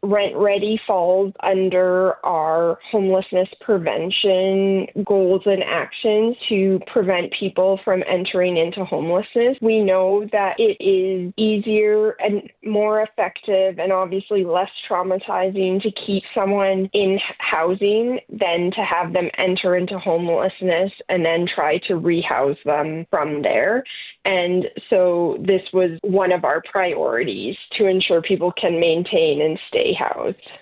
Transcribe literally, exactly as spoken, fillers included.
Rent Ready falls under our homelessness prevention goals and actions to prevent people from entering into homelessness. We know that it is easier and more effective and obviously less traumatizing to keep someone in housing than to have them enter into homelessness and then try to rehouse them from there. And so this was one of our priorities to ensure people can maintain and stay housed.